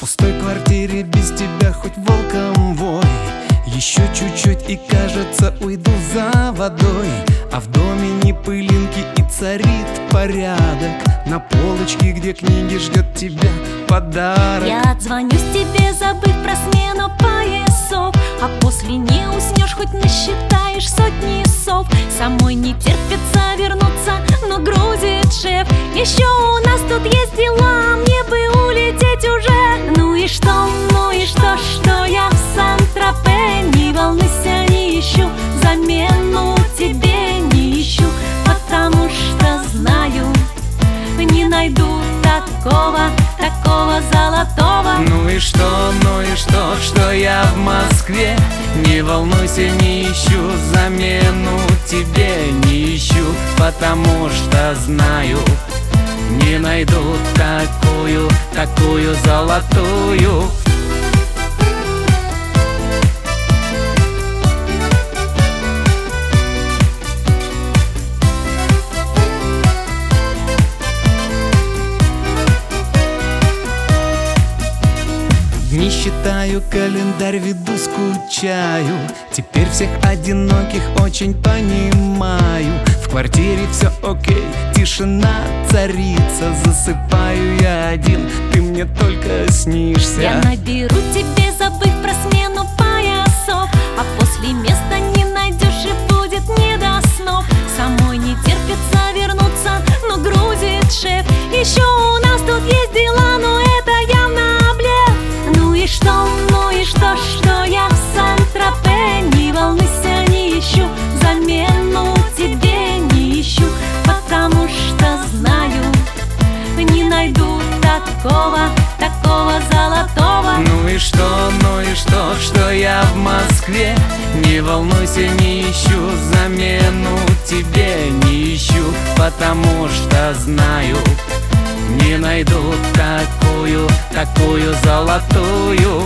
пустой квартире без тебя хоть волком вой. Еще чуть-чуть и, кажется, уйду за водой. А в доме ни пылинки и царит порядок. На полочке, где книги, ждет тебя подарок. Я отзвонюсь тебе, забыв про смену поясов. А после не уснешь, хоть насчитаешь сотни сов. Самой не терпится вернуться, но грузит шеф. Еще у нас тут есть дела, мне бы улететь уже. Ну и что, что я в Сан-Тропе? Не волнуйся, не ищу замену тебе, не ищу, потому что знаю, не найду такого золотого. Ну и что, что я в Москве? Не волнуйся, не ищу замену тебе, не ищу, потому что знаю, не найду такую золотую. Не считаю календарь, веду, скучаю. Теперь всех одиноких очень понимаю. В квартире все окей, тишина царица. Засыпаю я один, ты мне только снишься. Я наберу тебе, забыв про смену поясов. А после места не найдешь и будет не до снов. Самой не терпится вернуться, но грузит шеф. Еще у нас тут есть дела, но это явно блеф. Ну и что я в Сан-Тропе? Не волнуйся, не ищу замену тебе, не ищу, потому что знаю, не найду такого золотого. Ну и что я в Москве? Не волнуйся, не ищу замену тебе, не ищу, потому что знаю, не найду такую золотую.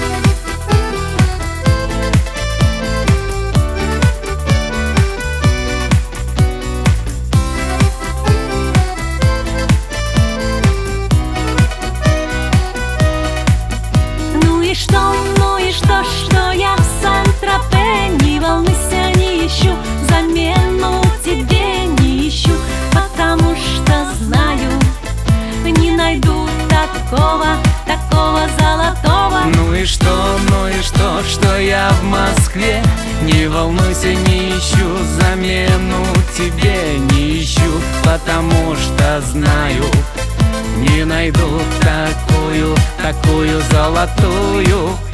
Ну и что я в Сан-Тропе? Не волнуйся, не ищу замену тебе, не ищу, потому что знаю, не найду такого золотого. Ну и что я в Москве? Не волнуйся, не ищу замену тебе, не ищу, потому что знаю, не найду такую золотую.